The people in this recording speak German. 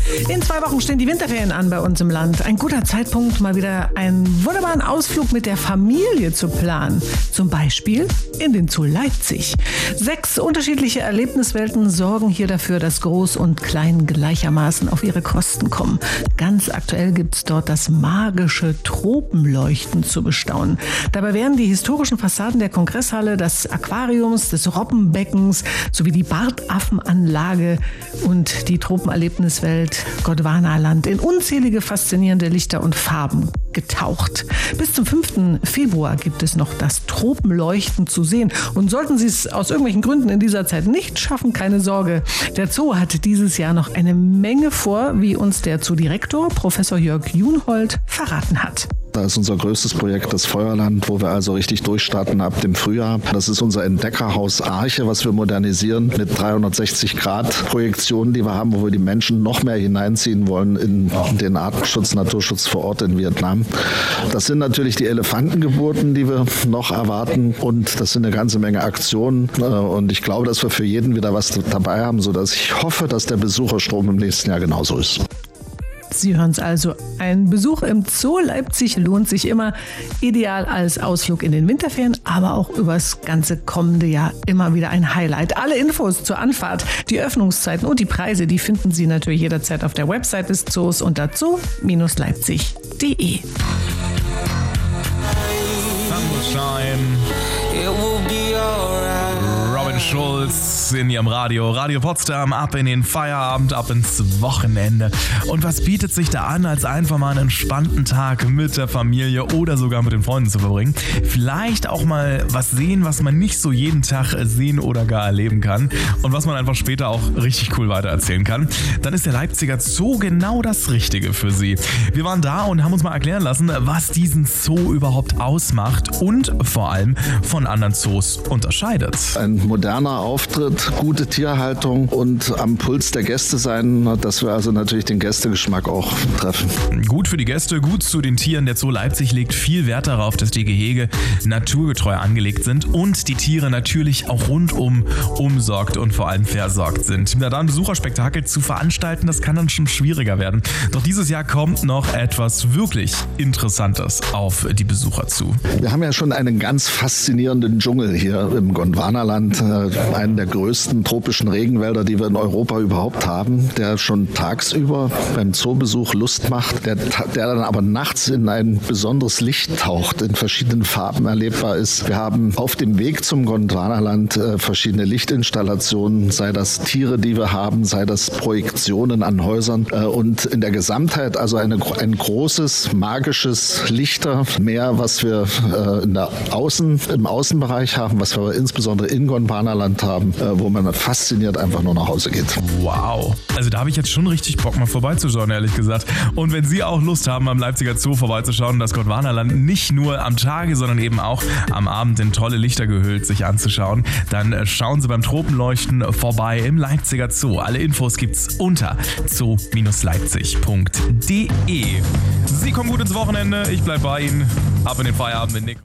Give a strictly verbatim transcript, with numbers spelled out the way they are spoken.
In zwei Wochen stehen die Winterferien an bei uns im Land. Ein guter Zeitpunkt, mal wieder einen wunderbaren Ausflug mit der Familie zu planen. Zum Beispiel in den Zoo Leipzig. Sechs unterschiedliche Erlebniswelten sorgen hier dafür, dass Groß und Klein gleichermaßen auf ihre Kosten kommen. Ganz aktuell gibt es dort das magische Tropenleuchten zu bestaunen. Dabei werden die historischen Fassaden der Kongresshalle, des Aquariums, des Robbenbeckens sowie die Bartaffenanlage und die Tropenerlebniswelt Gondwanaland in unzählige faszinierende Lichter und Farben getaucht. Bis zum fünften Februar gibt es noch das Tropenleuchten zu sehen. Und sollten Sie es aus irgendwelchen Gründen in dieser Zeit nicht schaffen, keine Sorge. Der Zoo hat dieses Jahr noch eine Menge vor, wie uns der Zoodirektor Professor Jörg Junhold verraten hat. Da ist unser größtes Projekt das Feuerland, wo wir also richtig durchstarten ab dem Frühjahr. Das ist unser Entdeckerhaus Arche, was wir modernisieren mit dreihundertsechzig Grad Projektionen, die wir haben, wo wir die Menschen noch mehr hineinziehen wollen in den Artenschutz, Naturschutz vor Ort in Vietnam. Das sind natürlich die Elefantengeburten, die wir noch erwarten, und das sind eine ganze Menge Aktionen, und ich glaube, dass wir für jeden wieder was dabei haben, sodass ich hoffe, dass der Besucherstrom im nächsten Jahr genauso ist. Sie hören es also, ein Besuch im Zoo Leipzig lohnt sich immer, ideal als Ausflug in den Winterferien, aber auch übers ganze kommende Jahr immer wieder ein Highlight. Alle Infos zur Anfahrt, die Öffnungszeiten und die Preise, die finden Sie natürlich jederzeit auf der Website des Zoos unter zoo Leipzig punkt de. Robin Schulz in ihrem Radio. Radio Potsdam, ab in den Feierabend, ab ins Wochenende. Und was bietet sich da an, als einfach mal einen entspannten Tag mit der Familie oder sogar mit den Freunden zu verbringen? Vielleicht auch mal was sehen, was man nicht so jeden Tag sehen oder gar erleben kann und was man einfach später auch richtig cool weitererzählen kann. Dann ist der Leipziger Zoo genau das Richtige für Sie. Wir waren da und haben uns mal erklären lassen, was diesen Zoo überhaupt ausmacht und vor allem von anderen Zoos unterscheidet. Ein moderner Auftritt, gute Tierhaltung und am Puls der Gäste sein, dass wir also natürlich den Gästegeschmack auch treffen. Gut für die Gäste, gut zu den Tieren. Der Zoo Leipzig legt viel Wert darauf, dass die Gehege naturgetreu angelegt sind und die Tiere natürlich auch rundum umsorgt und vor allem versorgt sind. Na dann, Besucherspektakel zu veranstalten, das kann dann schon schwieriger werden. Doch dieses Jahr kommt noch etwas wirklich Interessantes auf die Besucher zu. Wir haben ja schon einen ganz faszinierenden Dschungel hier im Gondwanaland, einen der größten tropischen Regenwälder, die wir in Europa überhaupt haben, der schon tagsüber beim Zoobesuch Lust macht, der, der dann aber nachts in ein besonderes Licht taucht, in verschiedenen Farben erlebbar ist. Wir haben auf dem Weg zum Gondwanaland äh, verschiedene Lichtinstallationen, sei das Tiere, die wir haben, sei das Projektionen an Häusern äh, und in der Gesamtheit also eine, ein großes, magisches Lichtermeer, was wir äh, in der Außen, im Außenbereich haben, was wir aber insbesondere in Gondwanaland haben, äh, wo man fasziniert einfach nur nach Hause geht. Wow. Also da habe ich jetzt schon richtig Bock, mal vorbeizuschauen, ehrlich gesagt. Und wenn Sie auch Lust haben, am Leipziger Zoo vorbeizuschauen, das Gondwanaland nicht nur am Tage, sondern eben auch am Abend in tolle Lichter gehüllt sich anzuschauen, dann schauen Sie beim Tropenleuchten vorbei im Leipziger Zoo. Alle Infos gibt's unter zoo Leipzig punkt de. Sie kommen gut ins Wochenende, ich bleib bei Ihnen. Ab in den Feierabend mit Nick.